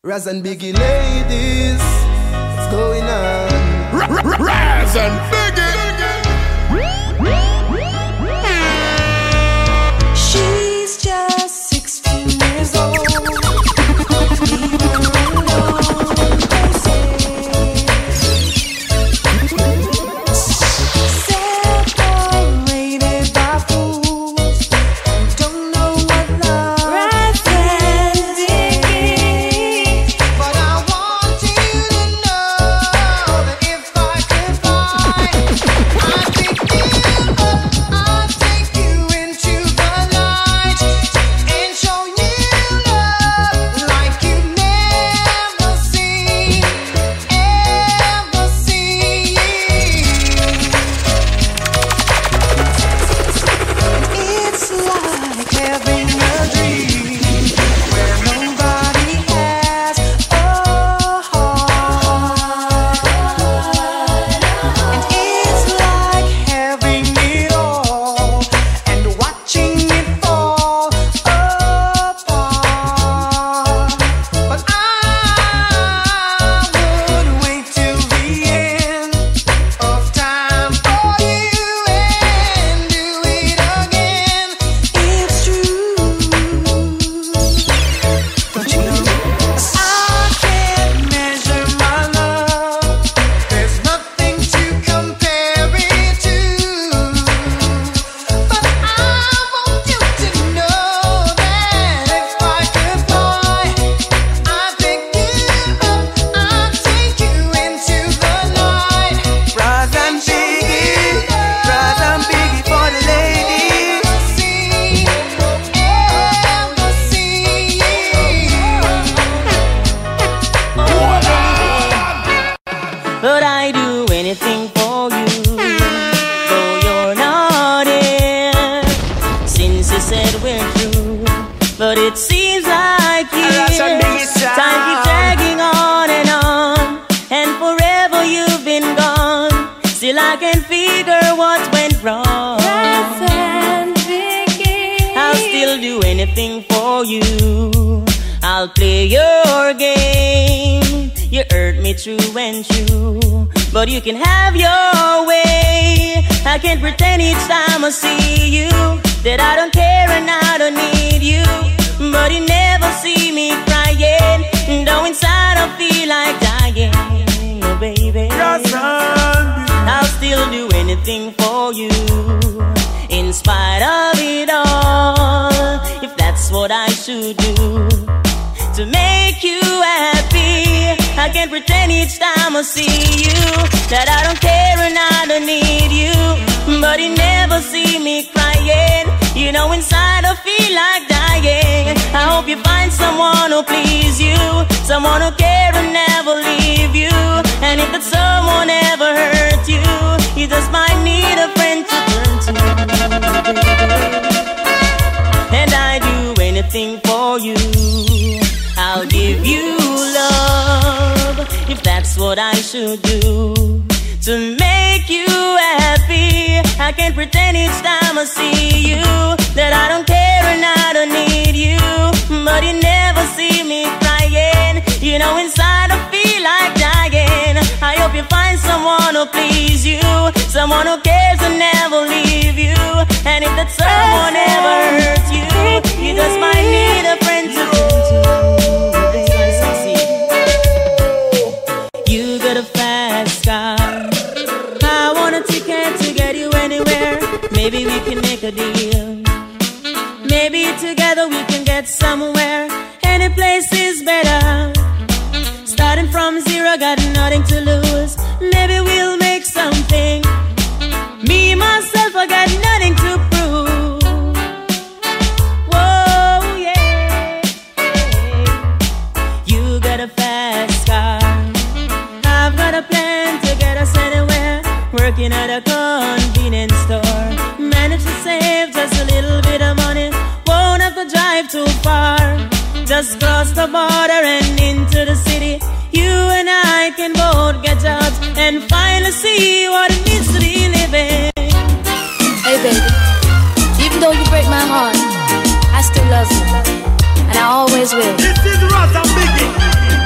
Raz and Biggie ladies, what's going on? Raz and Biggie. She's just 16 years old. Leave her alone, they say. Separated by fools, don't know what love is. But I want you to know that if I could fly, I'd pick you up, I'd take you into the night and show you love like you've never seen, ever seen. It's like having a dream where nobody has a heart, and it's like having it all and watching it fall apart. But I would wait till the end of time for you and do it again. It's true, don't you know? I can't measure my love. There's nothing to compare it to. But I want you to know that if I could fly, I'd pick you up, I'd take you into the night. Raz and Biggie for the ladies. But I do anything for you, though you're not here. Since you said we're through, but it seems like years. Time keeps dragging on, and forever you've been gone. Still I can figure what went wrong. I'll still do anything for you. I'll play your game. You hurt me true and true, but you can have your way. I can't pretend each time I see you that I don't care and I don't need you. But you never see me crying, though inside I feel like dying. Oh baby, I'll still do anything for you, in spite of it all, if that's what I should do to make you happy. I can't pretend each time I see you that I don't care and I don't need you. But you never see me crying, you know inside I feel like dying. I hope you find someone who please you, someone who care and never leave you. And if that someone ever hurt you, you just might need a friend to turn to. And I do anything for you. I'll give you love, if that's what I should do to make you happy. I can't pretend each time I see you that I don't care and I don't need you. But you never see me crying, you know inside I feel like dying. I hope you find someone who please you, someone who cares and never leave you. And if that someone ever hurts you, you just might need a friend to turn to. You got a fast car, I want a ticket to get you anywhere. Maybe we can make a deal, maybe together we can get somewhere. Any place is better. Starting from zero, got nothing to lose. Maybe we'll make something. Me, myself, I got nothing to prove. Whoa, yeah. You got a fast car, I've got a plan to get us anywhere. Working at a convenience store, manage to save just a little bit of money. Won't have to drive too far, just cross the border and into the city. You and I can both get jobs and finally see what it means to be living. Hey baby, even though you break my heart, I still love you, and I always will. This is Raz and Biggie.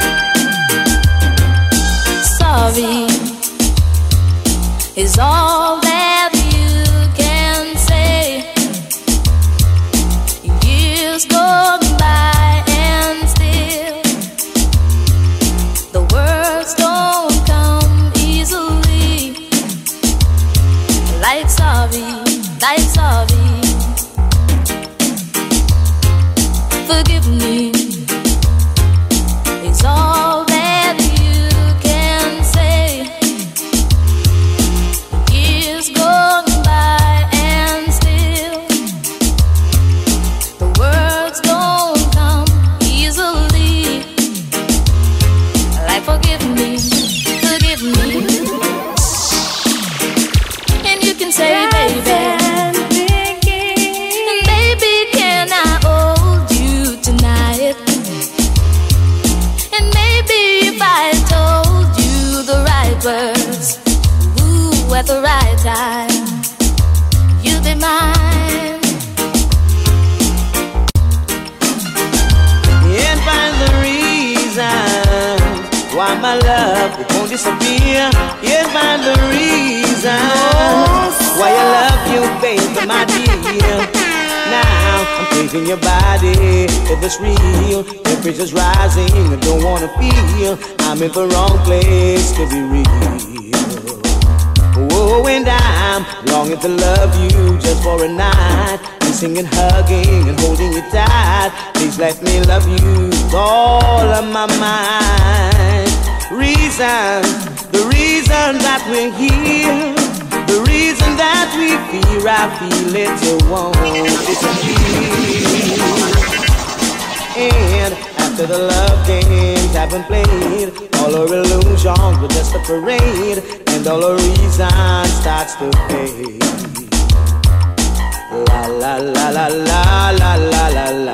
right words, ooh, at the right time, you'll be mine. Can't find the reason why my love won't disappear. Can't find the reason why I love you, baby, my dear. Now I'm taking your body, if it's real, temperature's rising, I don't wanna feel I'm in the wrong place to be real. Oh, and I'm longing to love you just for a night, kissing and hugging and holding you tight. Please let me love you with all of my mind. The reason that we're here, the reason that we fear, I feel it, you won't disappear. And after the love games have been played, all our illusions were just a parade, and all our reason starts to fade. La la la la la la la la la.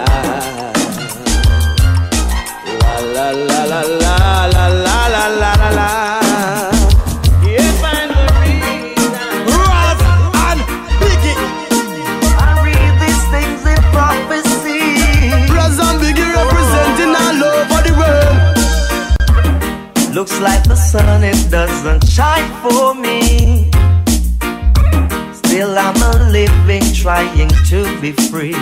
La la la la la la la la la la. Can't find the reason. Ross and Biggie. I read these things in prophecy. Ross and Biggie representing all over the world. Looks like the sun, it doesn't shine for me. Still I'm a living, trying to be free.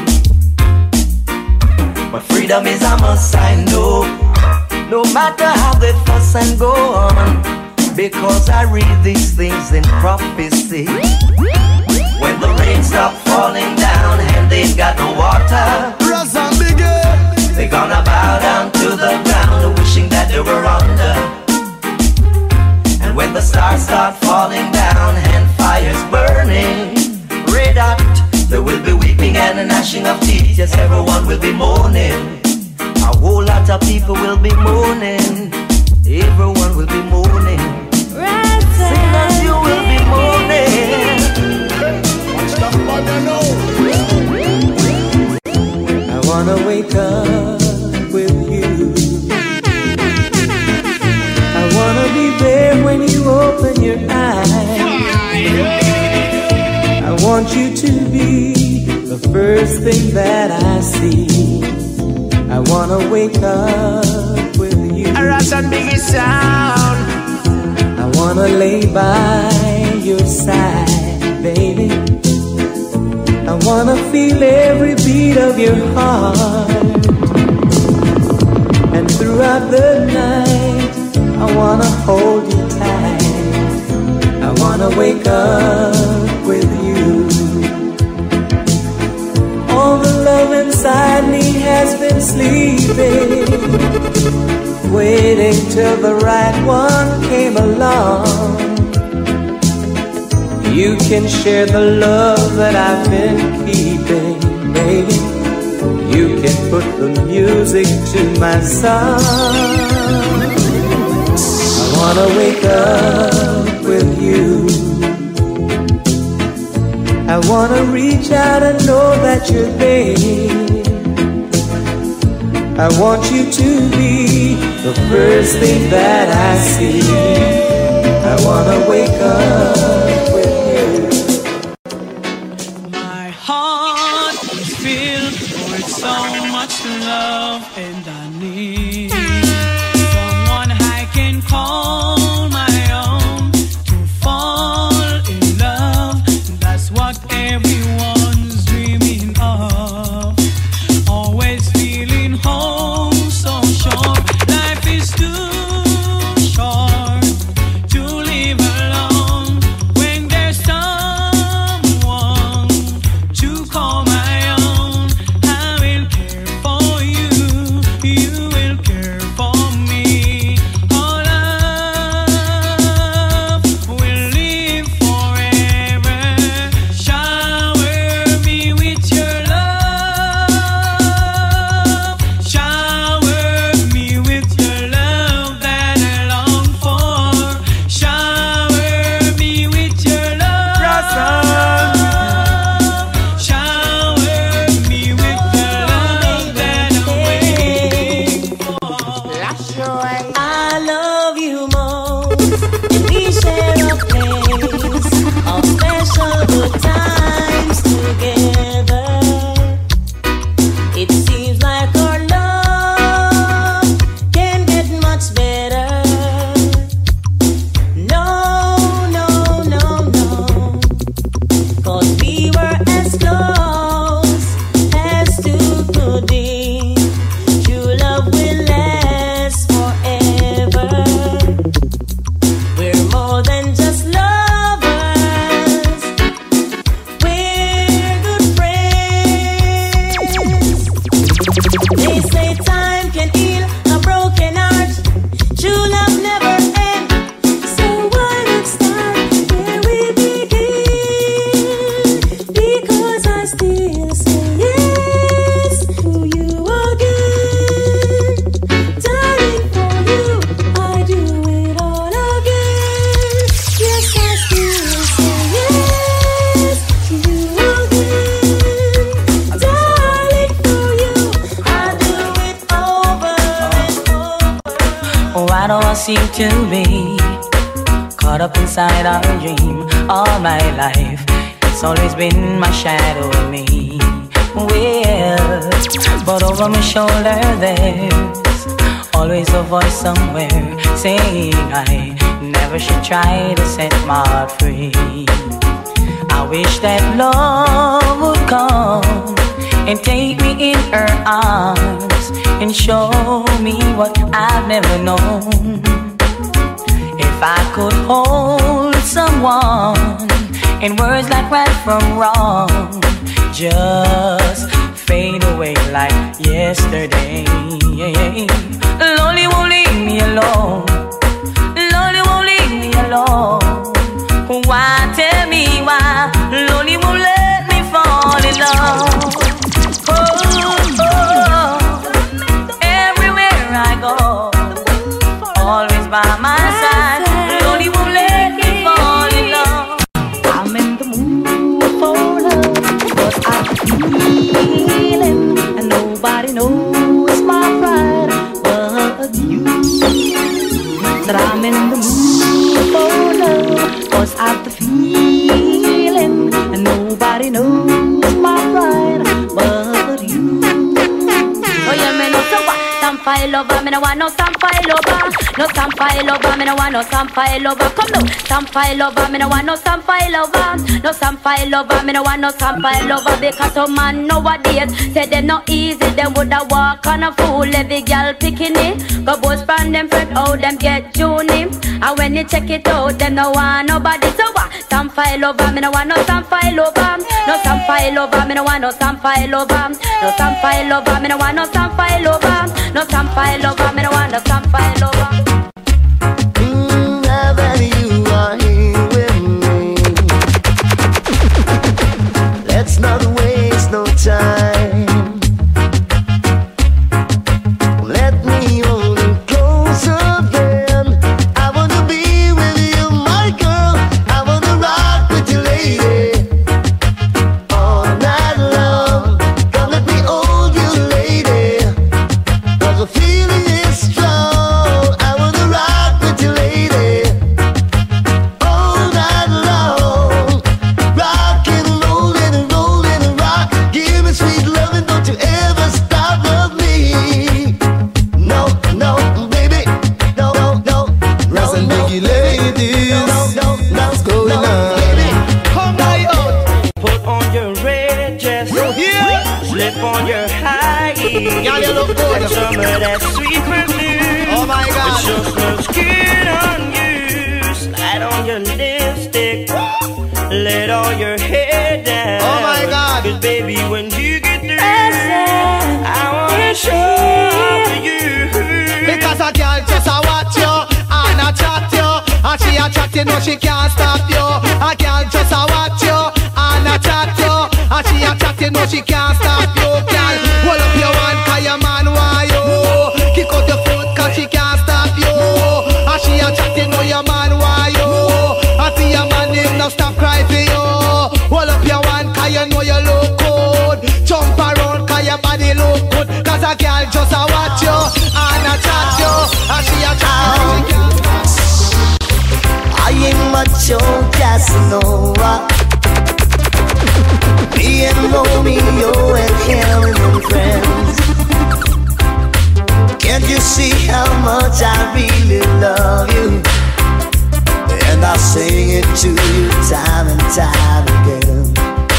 But freedom is a must, I know. No matter how they fuss and go on, because I read these things in prophecy. When the rain stops falling down and they've got no water, Ross and Biggie. they're gonna bow down to the ground, wishing that they were under. And when the stars start falling down and fire's burning red hot, there will be weeping and a gnashing of teeth. Yes, everyone will be mourning. A whole lot of people will be mourning. Everyone will be mourning. Sinners, you will be mourning. I wanna wake up with you. I wanna be there when you open your eyes. I want you to be the first thing that I see. I wanna wake up with you. Ross and Biggie sound. I wanna lay by your side, baby. I wanna feel every beat of your heart. And throughout the night, I wanna hold you tight. I wanna wake up with you. All the love inside me has been sleeping, waiting till the right one came along. You can share the love that I've been keeping, baby. You can put the music to my song. I wanna wake up with you. I wanna reach out and know that you're there. I want you to be the first thing that I see. I wanna wake up with you. My heart is filled with so much love, and I need someone I can call my own to fall in love. That's what everyone's dreaming of. Always feeling home so short. Life is too short to live alone. When there's someone to call my own, I will care for you. You will care for me. Our love will live forever. Shower me with your love. Shower me with your love that I long for. Shower me with your love. Shower me with the love that I'm waiting for. I love you more And we share a place of special good times together. It seems like our love can get much better. No, no, no, no. 'Cause we were as close as two could be. True love will last forever. We're more than just lovers. We're good friends. They say time can heal a broken heart. True love never ends. So why not start where we begin? Because I still say yes to you again. Darling, for you, I do it all again. Yes, I still say yes to you again. Darling, for you, I do it over and over. Why do I seem to be caught up inside our dream all my life? It's always been my shadow in me. Well, but over my shoulder there's always a voice somewhere saying I never should try to set my heart free. I wish that love would come and take me in her arms and show me what I've never known. If I could hold someone in words like right from wrong, just fade away like yesterday. Lonely won't leave me alone. Lonely won't leave me alone. Why, tell me why? Lonely won't let me fall in love. Oh, everywhere I go, always by my side. Lonely won't let me fall in love. I'm in the mood for love, but I'm feeling, and nobody knows my pride but you. That I'm in the mood for love, 'cause I've the feeling, and nobody knows my pride but you. Oh yeah, me no so what? Some file over, me no want no some file over. No some file over, me no want no some file over. Come now, some file over, me no want no some file over. No some file over, me no want no some file over. Because some man nowadays say them no easy, them woulda walk on a fool. Every girl picking it, go both from them friend, how them get Juni. And when you check it out, them no want nobody. So what? Some file over, me no want no some file over. No some file over, me no want no some file over. No some file over, me no want no some file over. No some file over, me no want no some file over. Now that you are here with me, let's not waste no time. Let me hold you close again. I wanna be with you, my girl. I wanna rock with you, lady, all night long. Come let me hold you, lady, 'cause the feeling is strong. I wanna rock with you, lady, all night long. Rockin', rollin' and rollin' and rock. Give me sweet loving, don't you ever stop, love me. No, no, baby, no, no, no. Ross and Biggie ladies, what's going on? Baby, Come out. Put on your red dress, slip on your high heels, Y'all, you look good. and some of that sweet perfume. Oh my It God. sure smells good on you. Slide on your lipstick, let all your hair down. Oh my God. 'Cause baby, when you get through, I wanna show you. Because a girl just a watch you and a chat you, and she a chat you know she can't stop you. A girl just a watch you and a chat you, and she a chat you know she can't stop you. Girl, hold up your hand 'cause your man want you. Kick out your foot 'cause she can't stop you. And she a chat you know your man want you. I see your man him now stop cry for you. Hold up your hand 'cause you know you look good. Jump around 'cause your body look good. 'Cause a girl just a watch you and a chat you, and she a chat you know she can't stop you. Casanova. Me and Romeo and Helen and friends. Can't you see how much I really love you? And I sing it to you time and time again.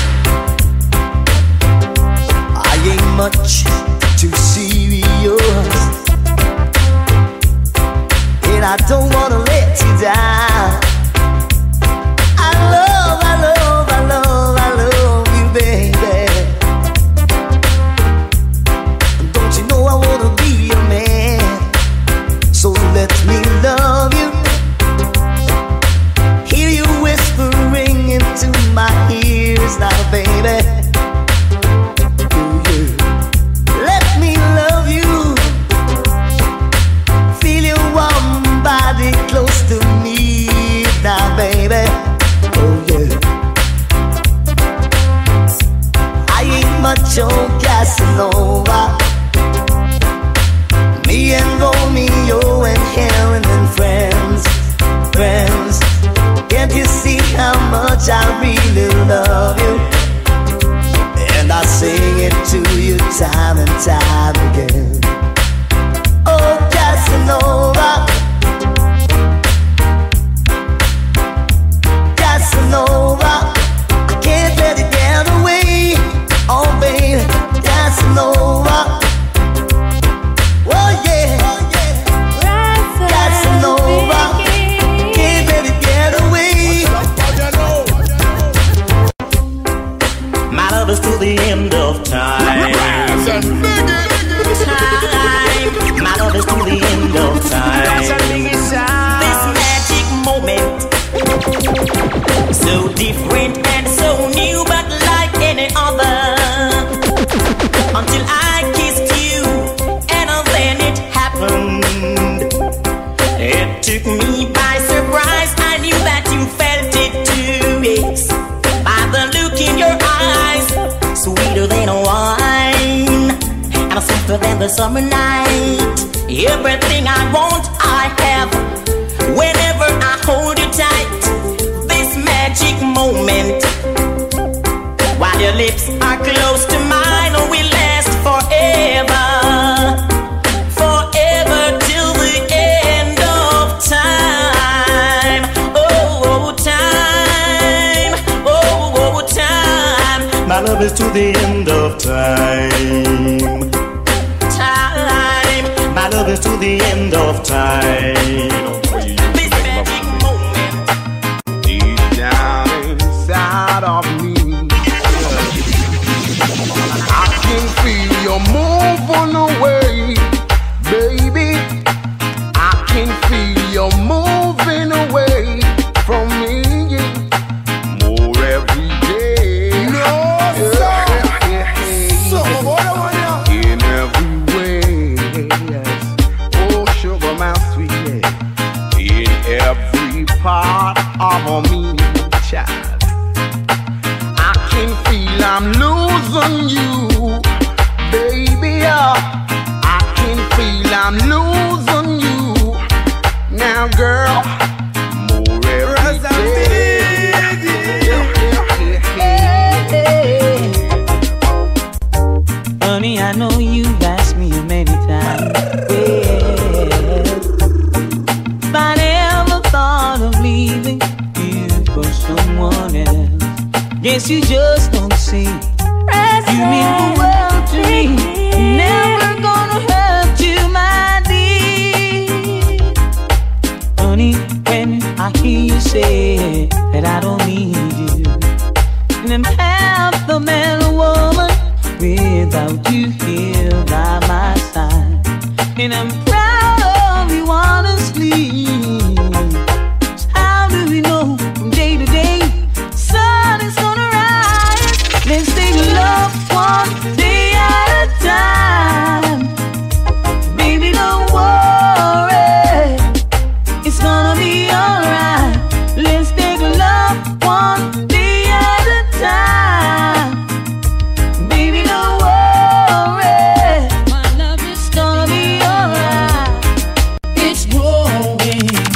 I ain't much too serious, and I don't wanna let you down. I love you, baby. Don't you know I wanna be your man? So let me love you. Hear you whispering into my ears now, baby. Let me love you. Feel your warm body close to me now, baby. Oh yeah. I ain't much on Casanova. Me and Romeo and Helen and friends. Can't you see how much I really love you? And I sing it to you time and time again. Oh, Casanova, Casanova, I can't let it get away. Oh, baby, Casanova. Oh, yeah, Casanova, can't let it get away. My love is to the end of time. My love is to the end of time. This magic moment, so different and so new, but like any other. Until I kissed you, and then it happened. It took me by surprise. I knew that you felt it too. Yes. By the look in your eyes, sweeter than wine, and softer than the summer night. Everything I want, I have. Whenever I hold you tight, this magic moment, while your lips are close to mine, will last forever, forever till the end of time. Oh, time, oh, time. My love is to the end of time. Time, my love is to the end of time. This magic moment, deep down inside of me, I can feel you moving away, baby. I can feel you moving away from me more every day. No, in every way, yes. Oh, sugar, my sweet, in every part of me, child. I can feel I'm losing you, baby. I can feel I'm losing you now, girl. More every day. Honey, I know you've asked me many times, if I never thought of leaving you for someone else. Guess you just don't see. You mean the world to me. Never gonna hurt you, my dear. Honey, when I hear you say that I don't need you, and I'm half the man or woman without you here by my side, and I'm proud of you honestly. So how do we know from day to day sun is gonna rise? Let's take love one day at a time. Baby, don't worry, it's gonna be alright. Let's take love one day at a time. Baby, don't worry, my love is gonna be alright. It's growing.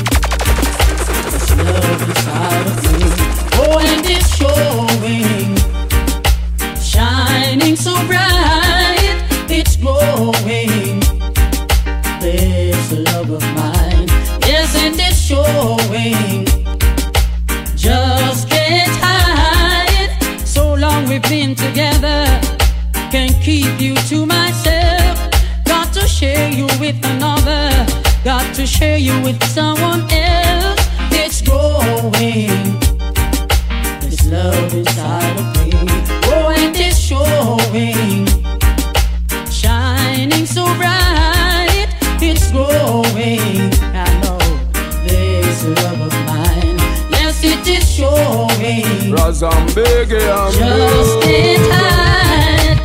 this love of mine. Yes, and it's showing. Just can't hide. So long we've been together. Can't keep you to myself. Got to share you with another. Got to share you with someone else. It's growing. This love inside of me. Oh, and it's showing. Shining so bright. It's growing. I know this love of mine. Yes, it is showing. Just can't hide.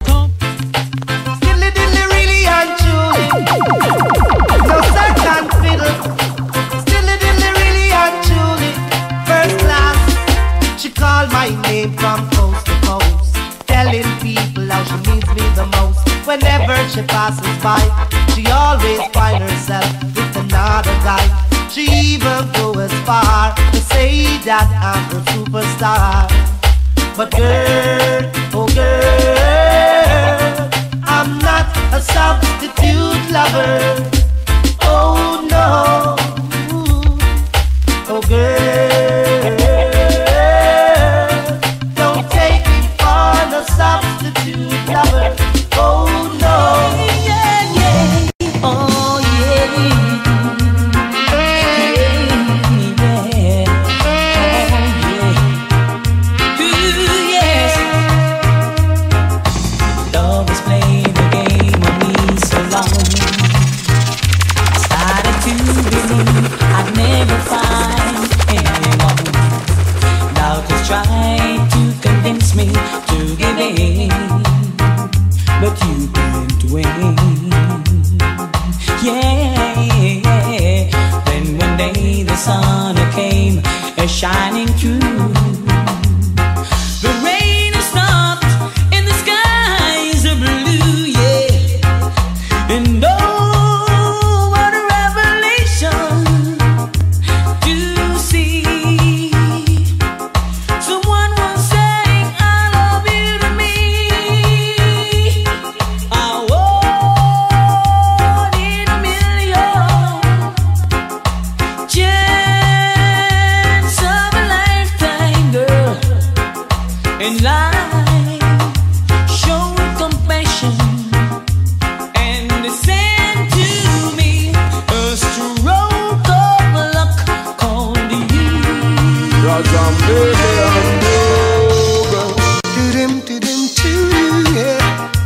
Dilly dilly really and truly. No second fiddle. Dilly dilly really and truly. First class. She called my name from coast to coast, telling people how she needs me the most. Whenever she passes by, she always finds herself with another guy. She even goes as far to say that I'm her superstar. But girl, oh girl, I'm not a substitute lover. Oh no, oh girl, don't take me for no substitute lover. Oh no, Yeah, yeah. Oh, yeah. Love has played the game with me so long. I started to believe I'd never find anyone. Doubt has tried to convince me to give in, but you couldn't win. Yeah. Then one day the sun came shining through. The rain has stopped and the skies are blue, yeah. And oh, what a revelation to see. Someone was saying I love you to me. I wanted a million. Chance of a lifetime, girl. In life, show compassion and send to me a stroke of luck called you. do-dim, do-dim, do-dim, yeah.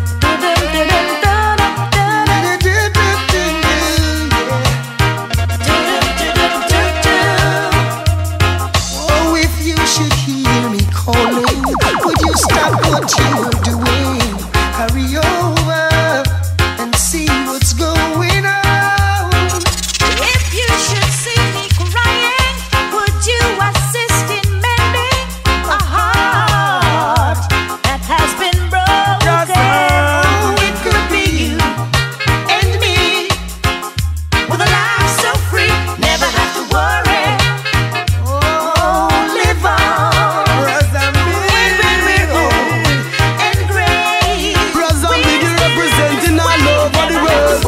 Oh, if you should hear me calling, would you stop what you're doing? Hurry over and see what's going on. If you should see me crying, would you assist in mending a heart that has been broken? Oh, it could be you and me with a life so free, never have to worry. Oh, live on and when we're old and gray, we're representing our love for the world.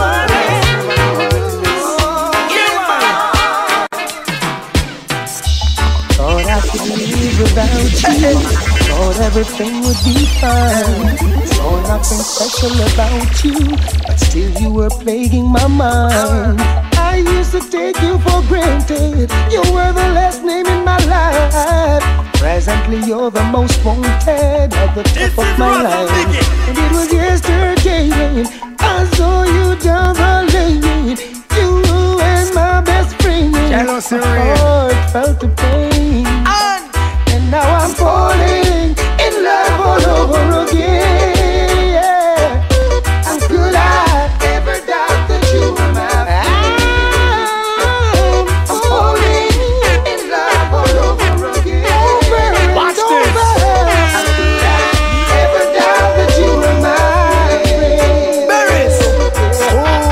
Thought I could live without you. Thought everything would be fine. Saw nothing special about you, but still you were plaguing my mind. I used to take you for granted. You were the last name in my life. Presently you're the most wanted at the top of my life. And it was yesterday when I saw you down the lane. You and my best friend. My heart felt the pain. And now I'm falling in love all over again. Yeah. And could I ever doubt that you were my friend? I'm falling in love all over again. Watch this. And could I ever doubt that you were my friend? Berries. Oh.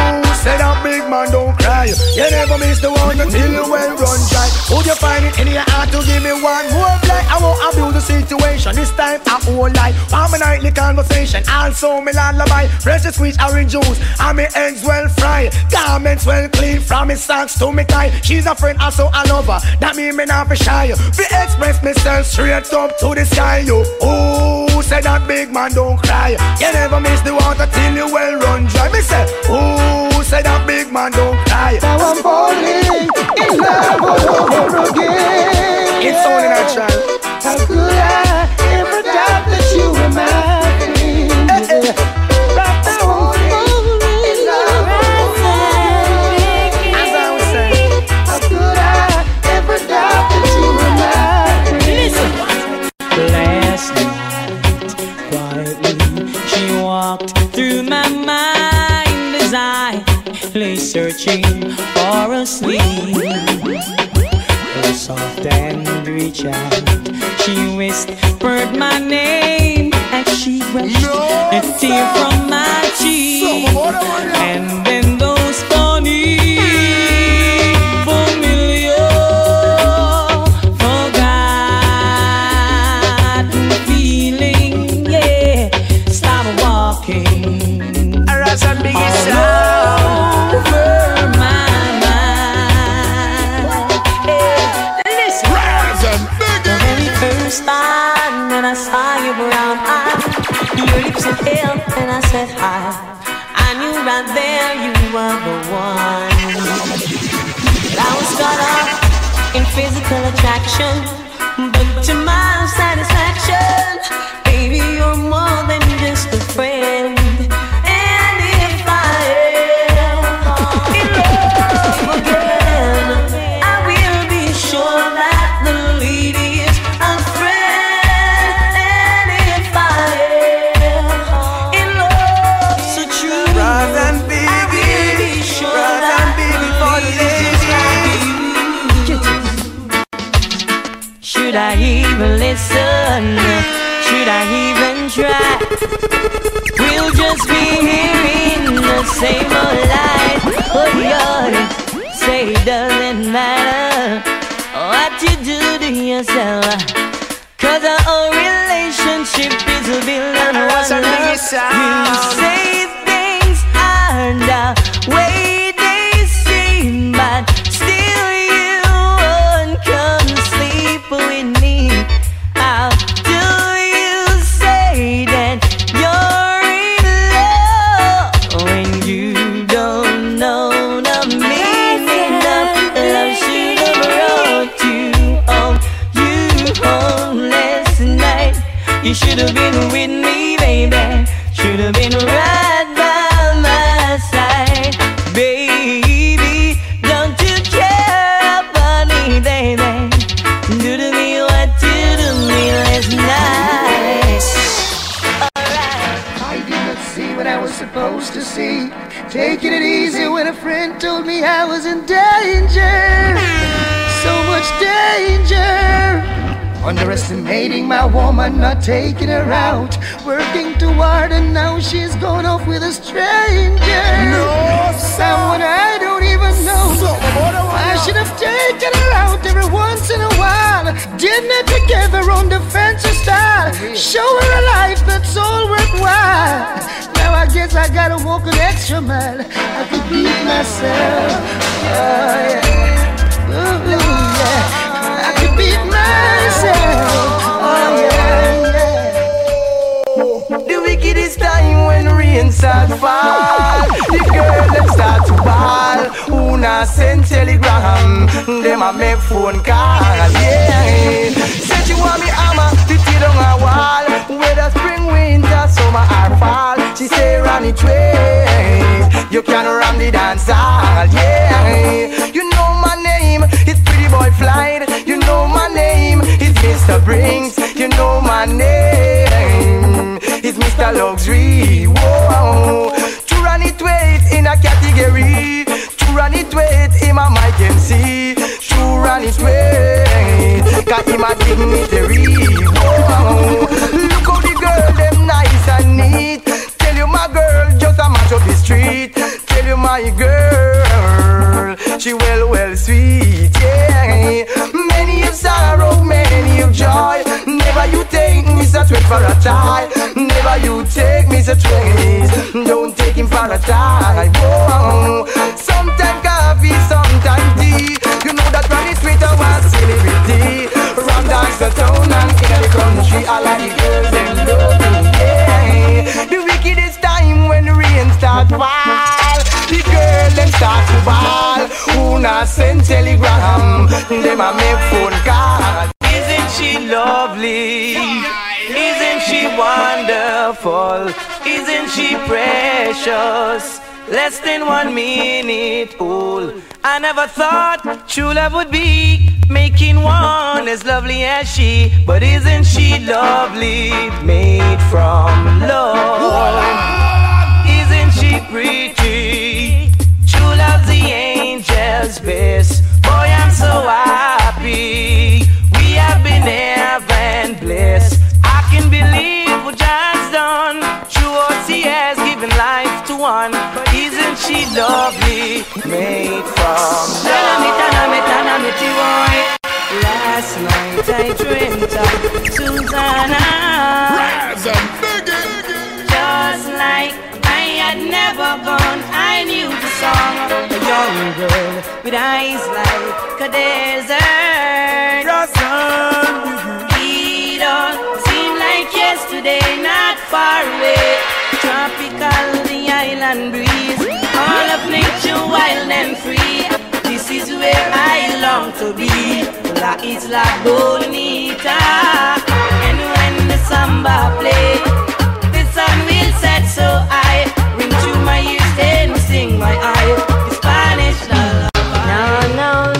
You never miss the water till you well run dry. Would you find it in your heart to give me one more blight? I won't abuse the situation, this time I won't lie. I'm a nightly conversation, also me lullaby. Fresh squeeze orange juice, and me ends well fried. Garments well clean, from me socks to me tie. She's a friend, also a lover, that mean me not be shy. Fi express myself straight up to the sky. You, ooh, say that big man don't cry. You never miss the water till you well run dry. Me say, ooh, say that big man don't cry. Now I'm falling in love all over again. It's only natural. How could I ever doubt that you were mine? Right now I'm falling in love all over again. As I was saying, how could I ever doubt that you were mine? Listen. Last night, quietly, she walked through my mind as I lay searching for a sleep. Her soft and reach out, she whispered my name as she brushed a tear from my cheek. And then those funny, familiar, forgotten feeling, yeah, started walking all over my mind. Yeah. Listen. The very first time when I saw your brown eyes, your lips were pale and I said hi. I knew right there you were the one. I was caught up in physical attraction, but to my satisfaction, baby, you're more than just a friend. And if I am in love again, I will be sure that the lady is a friend. And if I am in love so true, I will be sure that the lady is should I even listen? Should I even try? We'll just be hearing the same old lies. Oh, yeah, say it doesn't matter what you do to yourself, 'cause our whole relationship is built on one love. You say things aren't the way they seem, but still you won't come sleep with me. How do you say that you're in love when you don't know the meaning of love? Should have brought you home last night. You should have been with me, baby. Should have been right by my side, baby. Don't you care about me, baby? Do to me what you do me last night. I did not see what I was supposed to see. Taking it easy when a friend told me I was in danger. So much danger. Underestimating my woman, not taking her out. Working too hard and now she's gone off with a stranger. No, someone I don't even know. I should have taken her out every once in a while. Dinner together on the fancy style. Show her a life that's all worthwhile. Now I guess I gotta walk an extra mile. I could beat myself. Oh yeah. Ooh, yeah. I could beat myself. Oh yeah, yeah. The wickedest time when rain start fall, the girl them start to ball. Who not send telegram, them a make phone call. Yeah, said she want me hammer, fit it on a wall. Whether spring, winter, summer or fall, she say run it way. You can ram the dance hall. Yeah, you know my name, it's Pretty Boy Flight. You know my name, it's Mr. Brinks. You know my name, it's Mr. Luxury. Whoa, to run it weight in a category. To run it weight in my mic MC. To run it weight, got him a dignitary. Whoa, look how the girl them nice and neat. Tell you my girl just a match up the street. Tell you my girl, she well sweet, yeah. Many of sorrow, many of joy. Never you take me so twist for a tie. Never you take me so twist. Don't take him for a tie. Whoa. Sometimes coffee, sometimes tea. You know that when it's sweet, I want celebrity. Ram dance the town and in the country. All of the girls them love me, yeah. The wickedest time when the rain start fall. The girl them start to ball. Who not send telegram? Them a make phone call. Isn't she lovely? Isn't she wonderful? Isn't she precious? Less than 1 minute old. I never thought true love would be making one as lovely as she. But isn't she lovely? Made from love. Isn't she pretty? True love's the angel's best. Boy, I'm so happy. We have been heaven blessed. I can believe what God's done. True OCS giving life to one. But isn't she lovely? Made from love. Last night I dreamt of Susanna. Just like I had never gone, I knew the song. A young girl with eyes like a desert. It don't seem like yesterday, not far away. Tropical, the island breeze, all of nature wild and free. This is where I long to be. La Isla Bonita. And when the samba play, the sun will set so high. Ring through my ears, then sing my eye. The Spanish lullaby. No,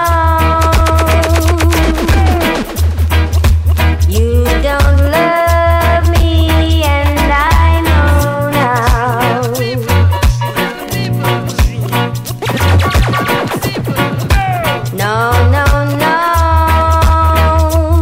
you don't love me, and I know now. No,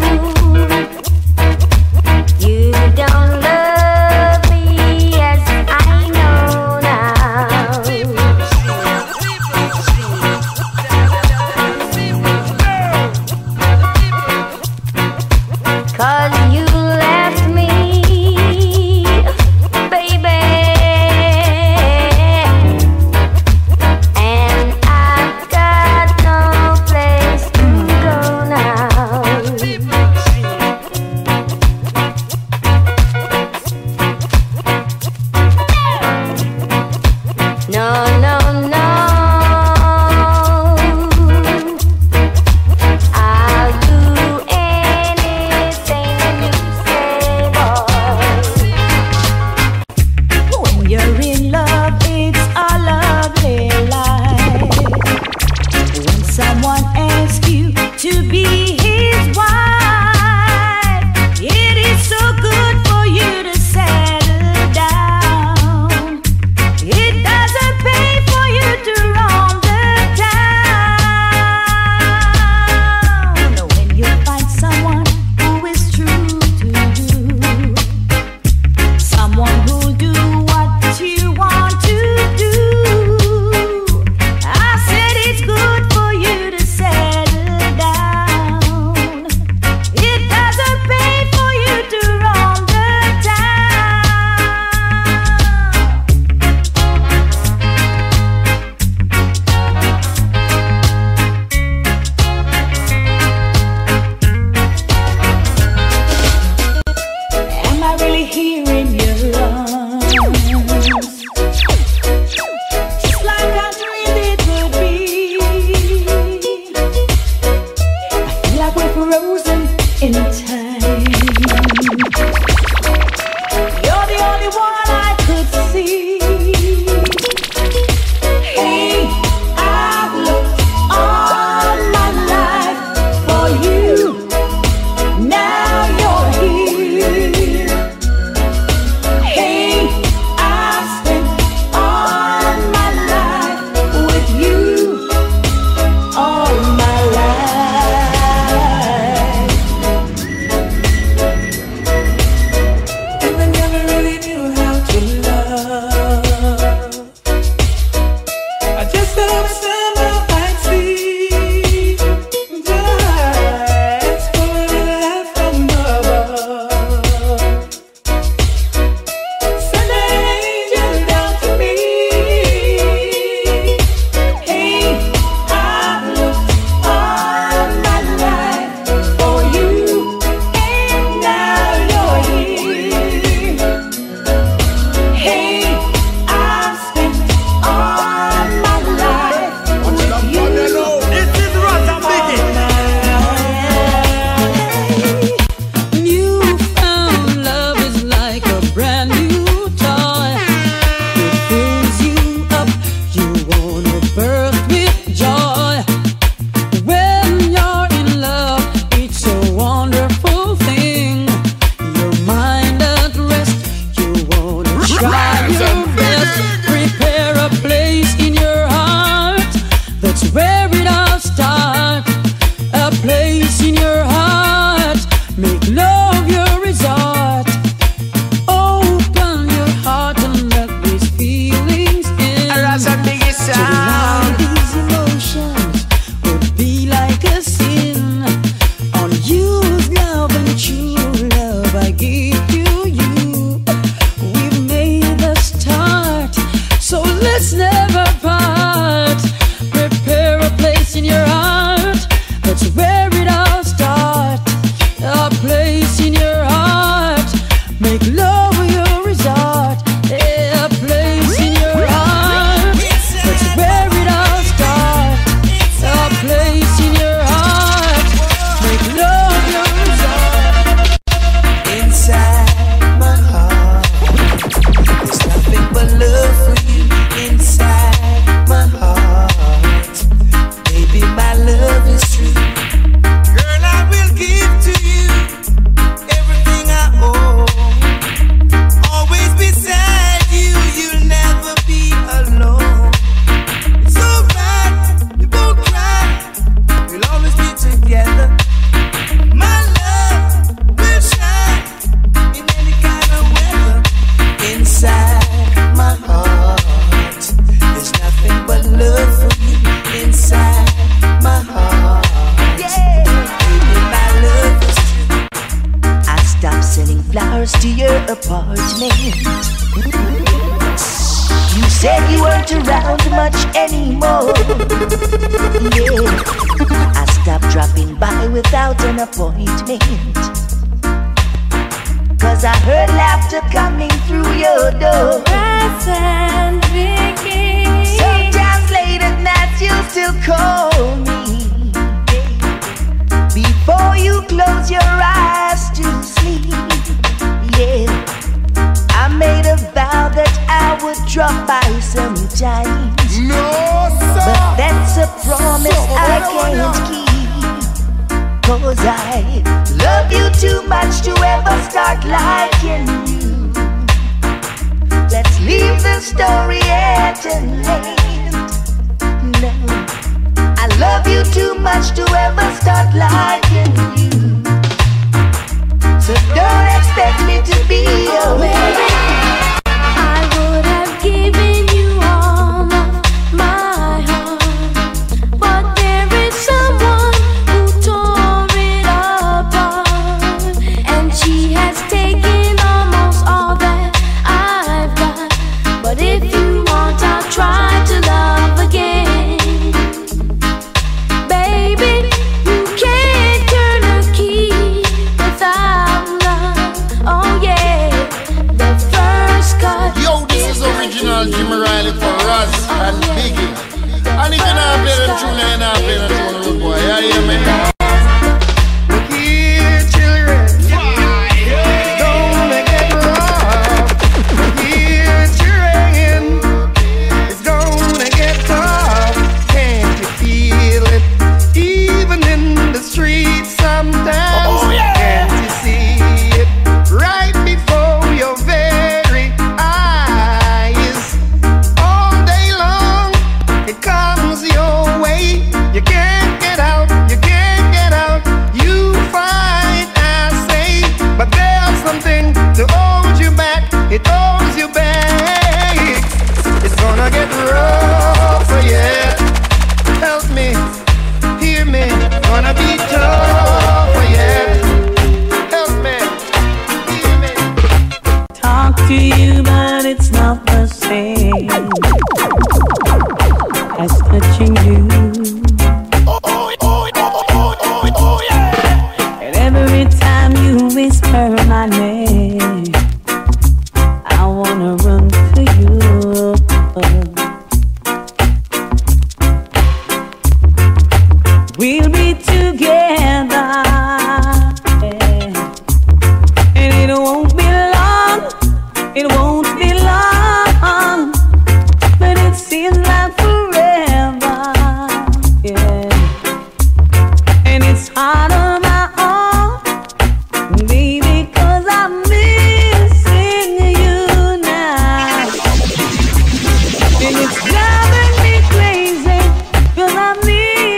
where it all starts. A place in your heart. Make love your resort. Open your heart and let these feelings in. To deny these emotions would be like a sin. Unused love and true love I give to you. We've made the start, so let's never part. Prepare a place in your heart. That's where it all starts. A place in your heart. Make love your resort. A place in your heart. That's where it all starts. A place in your heart. Make love your resort. Inside my heart, there's nothing but love for you. Inside my heart, baby, my love is true. Girl, I will give to you everything I own. Always beside you, you'll never be alone. It's alright, you won't cry. We'll always be together. My love will shine in any kind of weather. Inside my heart, there's nothing but love for you. Inside my heart, baby, my love is true. I stopped sending flowers to your apartment. You said you weren't around much anymore. Yeah, I stopped dropping by without an appointment. 'Cause I heard laughter coming through your door. Sometimes late at night you still call me. Before you close your eyes to sleep. Yeah, I made a vow that I would drop by sometimes. No, sir. But that's a promise I can't keep. 'Cause I love you too much to ever start liking you. Let's leave the story at an end. No, I love you too much to ever start liking you. So don't expect me to be your baby. I would have given you all of my heart, but there is someone who tore it apart, and she has taken almost all that I've got. But if you want, I'll try to love again. Baby, you can't turn a key without love. Oh yeah, the first cut. Yo, this is original Jimmy Riley for Raz and Biggie. And if you're not playing the tune, you're not playing the tune, little boy. You hear me? Look here, children. Gonna get rough. Look here, children. It's gonna get tough. Can't you feel it? Even in the streets sometimes. Can't you see it? Right before your very eyes. All day long, it comes your way. You can't get out, you can't get out. You fight, I say, but there's something to hold you back. It holds you back. It's gonna get rough for you. Help me, hear me. Gonna be tough for you. Help me, hear me. Talk to you, but it's not the same as touching you. And every time you whisper my name, I wanna run to you. We'll be together, and it won't be long. It won't be long, but it seems like forever. Yeah, and it's hard on my own, baby, 'cause I'm missing you now, and it's driving me crazy, 'cause I need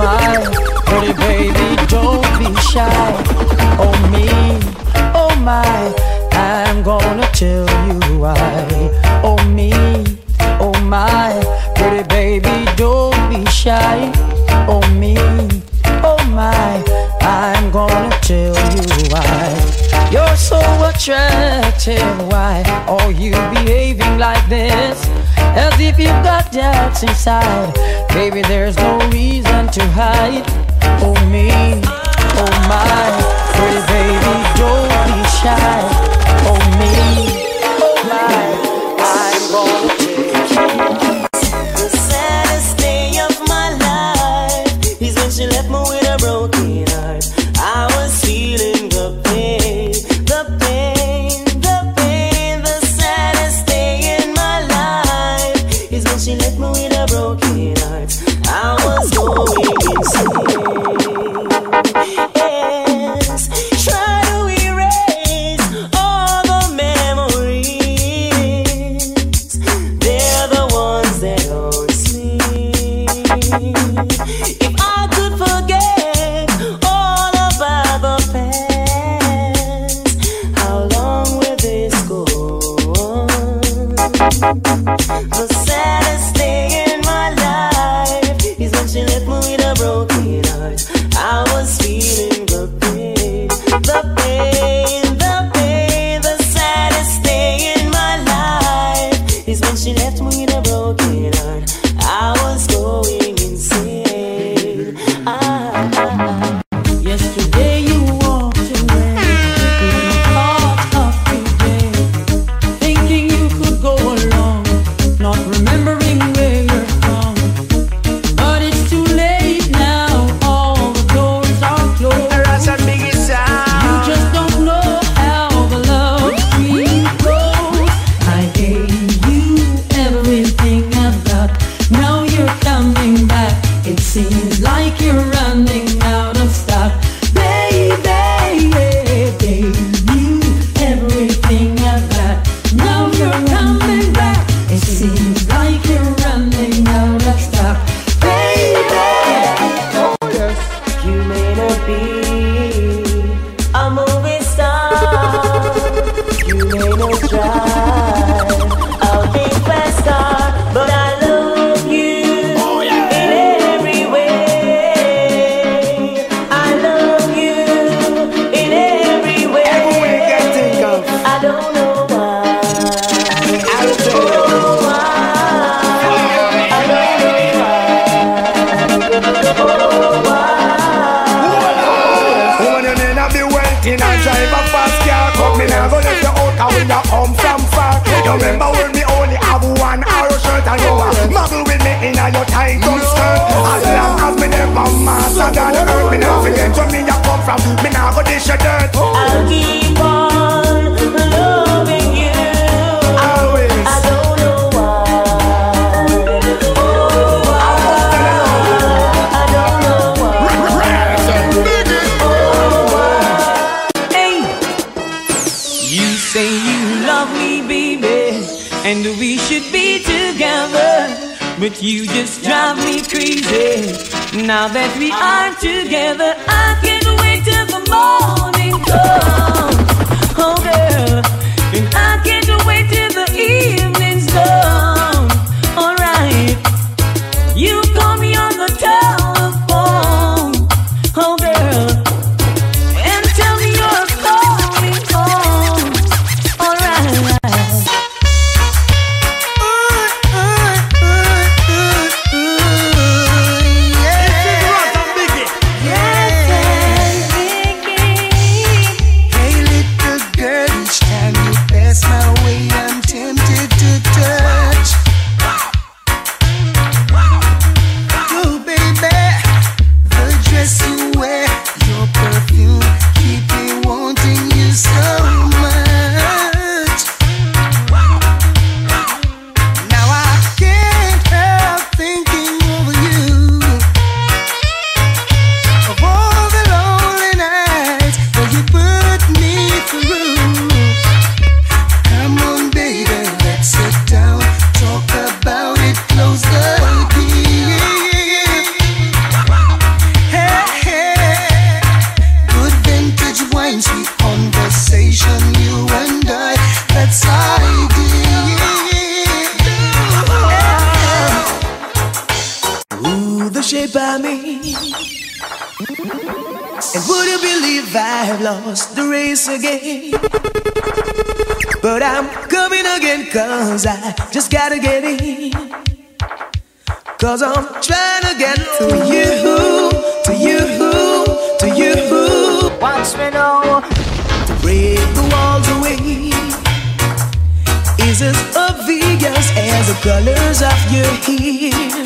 my pretty baby, don't be shy. Oh me, oh my, I'm gonna tell you why. Oh me, oh my, pretty baby, don't be shy. Oh me, oh my, I'm gonna tell you why. You're so attractive, why are you behaving like this? As if you've got doubts inside. Baby, there's no reason to hide. Oh me, oh my, pretty baby, don't be shy. Oh me, oh my, I'm gonna take you. The saddest day of my life is when she left me with a broken heart. I was feeling the pain, the pain, the pain. The saddest day in my life is when she left me with a broken heart. I was going insane. Yes, try to erase all the memories. They're the ones that don't sleep. If I could forget all about the past, how long will this go on? The saddest day in my life is when she left me with a broken heart. I was feeling the pain, the pain, the pain. The saddest day in my life is when she left me with a broken heart. I was going insane. Yesterday you walked away with no thought of today, thinking you could go along, not remembering where you're from. But it's too late now, all the doors are closed. You just don't know how the love dream goes. I gave you everything I've got, now you're coming back. It seems like you're running out of stock. Baby, yeah, gave you everything I've got, now you're coming back. It seems like you're running out of stock. Baby, You may not be a movie star, you may not drive a big fast car, but I love you in every way. I love you in every way. I don't know why. I don't know why. I don't know why. Woman, you need to be wealthy and drive a fast car. Come me now, go let you out, and we not home from far. You remember when me only have one arrow shirt, and you muggle with me in your tight skirt. As long as me never master down the earth, me not forget where me you come from. Me now go dish your dirt. I'll keep on loving you. Always. I don't know why. I don't know why. Hey, you say you love me, baby, and we should be together, but you just drive me crazy. Now that we are together, I can't wait till the morning comes. Oh girl, and I can't wait till the evening's done. Alright, you call me on the telephone. Oh girl, and tell me you're coming home. Alright. Yes, and Biggie. by me. And would you believe I've lost the race again? But I'm coming again, cause I just gotta get in. Cause I'm trying to get to you, to you, to you. Watch me now. To break the walls away is as obvious as the colors of your hair.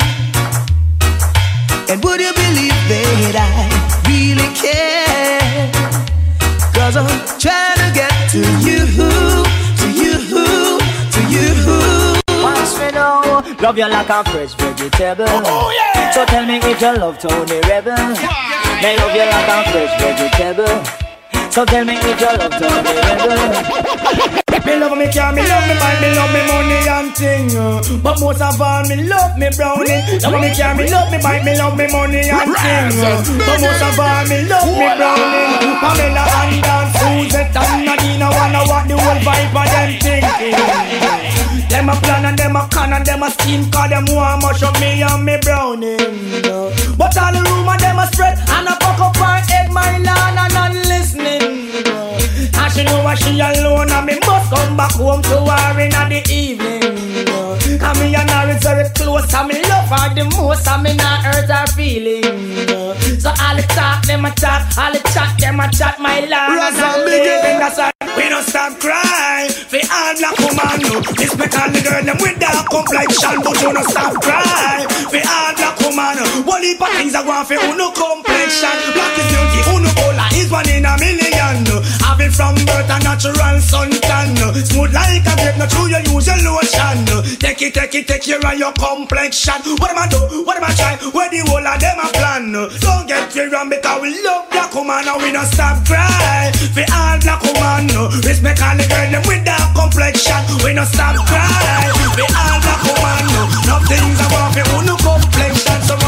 And would you believe that I really care? Cause I'm trying to get to you, to you, to you. Watch me now. Love you like a fresh vegetable. Oh, yeah. So tell me if you love Tony Rebel. They love you like a fresh vegetable. So tell me if you love Tony Rebel. Me love me car, me love me bike, me love me money and thing. But most of all, me love me brownie. Love me car, me love me bike, me love me money and thing. But most of all, me love me brownie. Pamela and Dan, Suzette and Nadine, wanna what the whole vibe of them thinking. Them a plan and them a con and them a scheme, cause them want much of me and me brownie. But all the rumor them a spread and a fuck up her head, my land and not listening. And she know what she alone and me must come back home to her in the evening. And me and her is very close and me love her the most and me not hurt her feelings. So all the talk them a talk, all the chat them a chat, my land and I'm living. That's why we don't stop crying for all black woman. Respect all the girl them with dark complexion, but you don't stop crying for all black woman. One heap of things are going for uno complexion. Black is beauty, uno cola is one in a million. Having from birth a natural suntan. Smooth like a grape, not true you use your lotion. Take it care of your complexion. What am I do? What am I try? Where the whole of them a plan? Don't get me wrong because we love black woman and we don't stop crying for all black woman. Respect all the girl them with dark complexion. We don't stop crying for all black woman. Nothing's about for uno complexion. So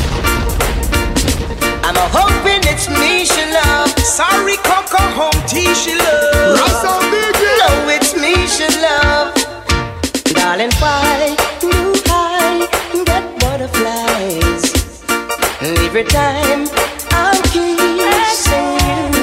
I'm a hoping it's me she love. Sorry, Coco home tea she love. No, it's me she love. Darling, why do I get butterflies every time I'm kissing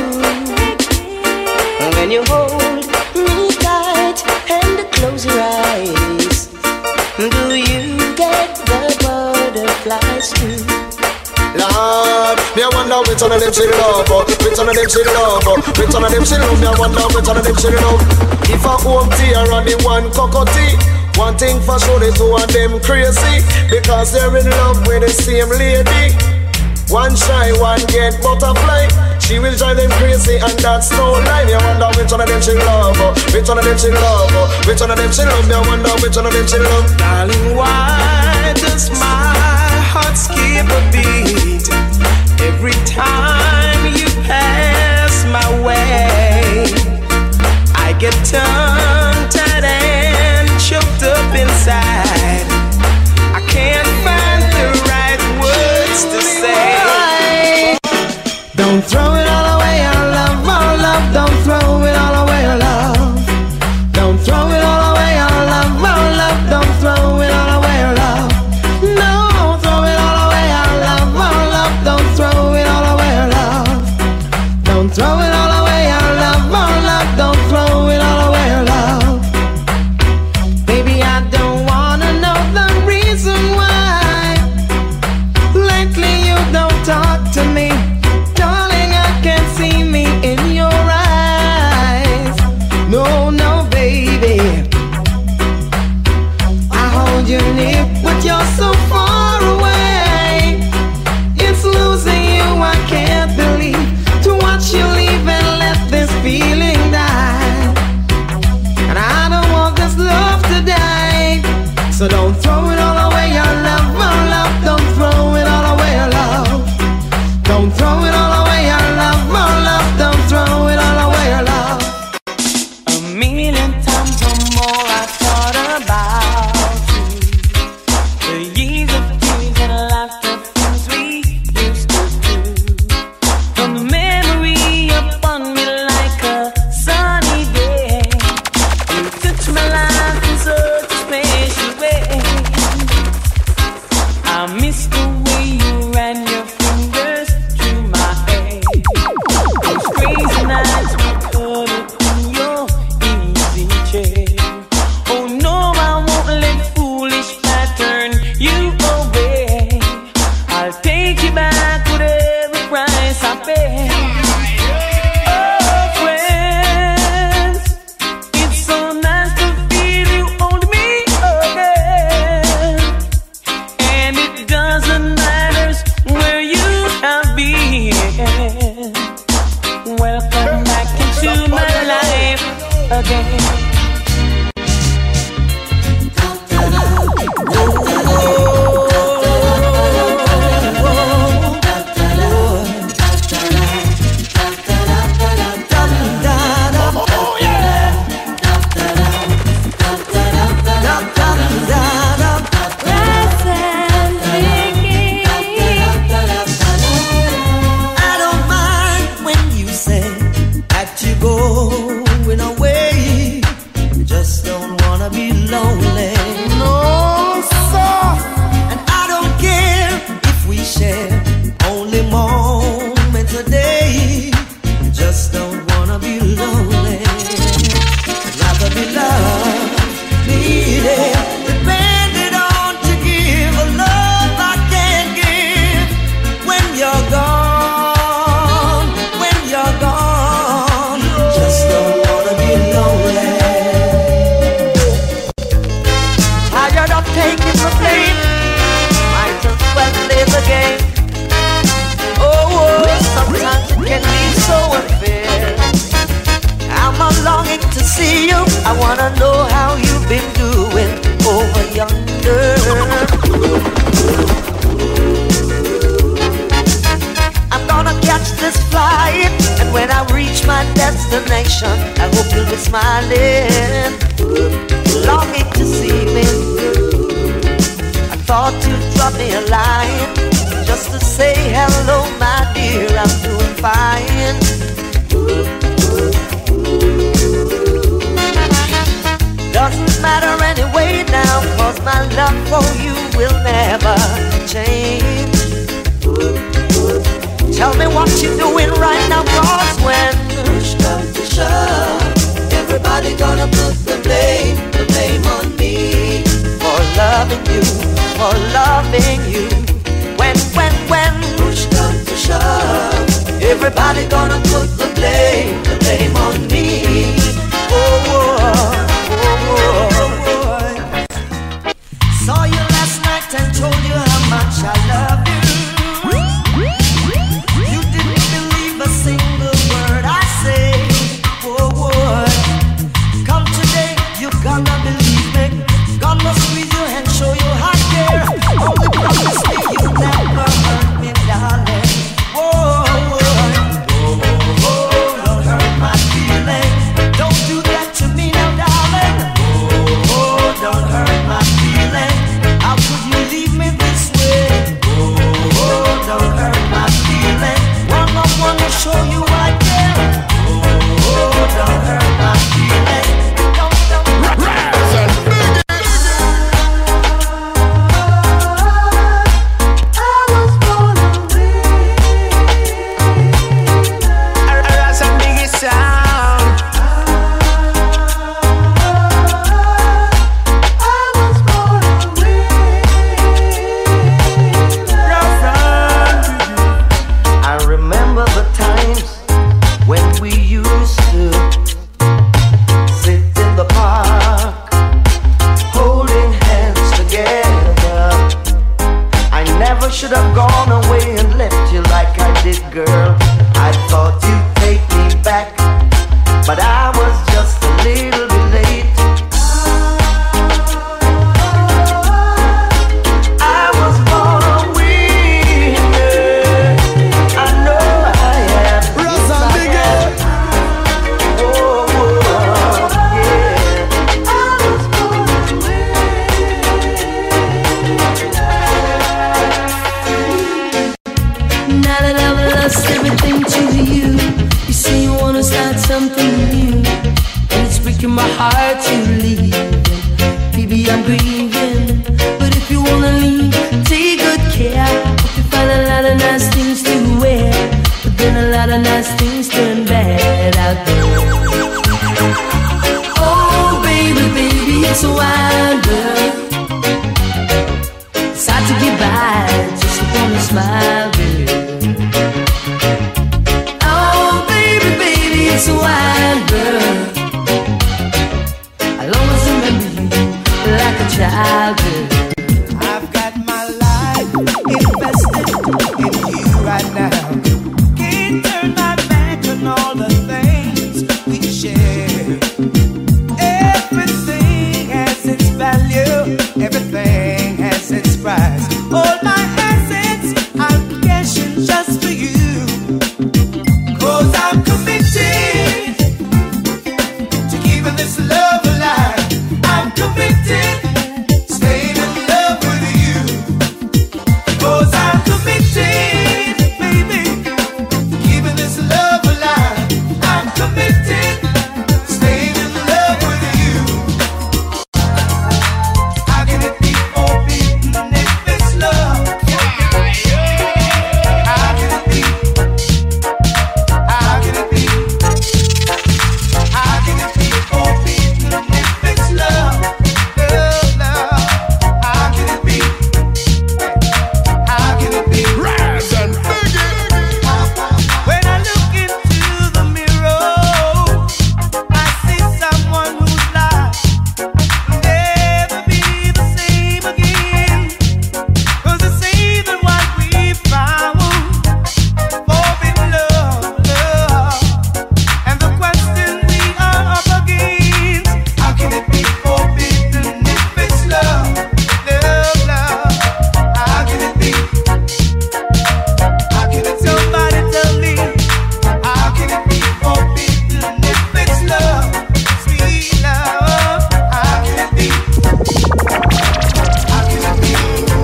you? When you hold me tight and close your eyes, do you get the butterflies too? Lord, me I wonder which one of them she love, which one of them she love, which one of them she love. Me I wonder which one of them she love. If I home tea or the one cocoa tea, one thing for sure the two of them crazy because they're in love with the same lady. One shy, one get butterfly. She will drive them crazy and that's no lie. Me I wonder which one of them she love, which one of them she love, which one of them she love. Me I wonder which one of them she love. Darling, why does my heart skip a beat every time you pass my way? I get tongue-tied and choked up inside. I can't find the right words to say. Don't throw it all away, our love, don't throw it all away, our love. Don't throw it all away, our love, don't throw it all away, our love. No, throw it all away, our love, don't throw it all away, our love. Don't throw it all away, our love, don't throw it all away, our love. Baby, I don't wanna know the reason why lately you don't talk to me. Darling, I can't see me in your eyes. No, no, baby. I hold you near, but you're so far away. It's losing you, I can't believe. To watch you leave and back with every price I pay. Oh, friends, it's so nice to feel you hold me again. And it doesn't matter where you have been. Welcome back into my life again. I wanna know how you've been doing over yonder. I'm gonna catch this flight, and when I reach my destination, I hope you'll be smiling, longing to see me. I thought you'd drop me a line just to say hello, my dear, I'm doing fine. Doesn't matter anyway now, 'cause my love for you will never change. Tell me what you're doing right now, 'cause when push comes to shove, everybody gonna put the blame on me for loving you, for loving you. When push comes to shove, everybody gonna put the blame on me. Saw you last night and told you how much I love you. You didn't believe a single word I say. Come today, you gonna believe me. Gonna squeeze you and show you how I care. Only promise me you never hurt me, darling. Don't hurt my feelings. Don't do that to me now, darling. Don't hurt my feelings. How could you leave me this way? Don't hurt my feelings. Wanna show you I care. Don't hurt my feelings. Should have gone away and left you like I did, girl. I thought you'd take me back, but I was just a little bit late. I was born a winner. I know I am. Ross and Biggie. Yeah. I was born a Now that I've lost everything to you, you say you wanna start something new, and it's breaking my heart to leave. Baby, I'm grieving, but if you wanna leave, take good care. Hope you find a lot of nice things to wear, but then a lot of nice things turn bad out there. Oh, baby, it's a wild world. It's hard to get by just upon a smile, girl. now. Can't turn my back on all the things we share. Everything has its value, everything has its price. All my assets I'm cashing just for you. 'Cause I'm committed to keeping this love alive. I'm committed, staying in love with you. 'Cause I'm committed, baby, to keeping this love alive. I'm committed, staying in love with you. How can it be forbidden if it's love? How can it be? How can it be? How can it be forbidden if it's love? Love, love. How can it be? How can it be? Rise and Biggie. When I look into the mirror, I see someone whose life will never be the same again. 'Cause they say that what we found forbidden love, love. And the question we are up against, how can it be forbidden if it's love, love, love? How can it be? How can it? Somebody tell me, how can it be forbidden if it's love, sweet love? How can it be? How can it be?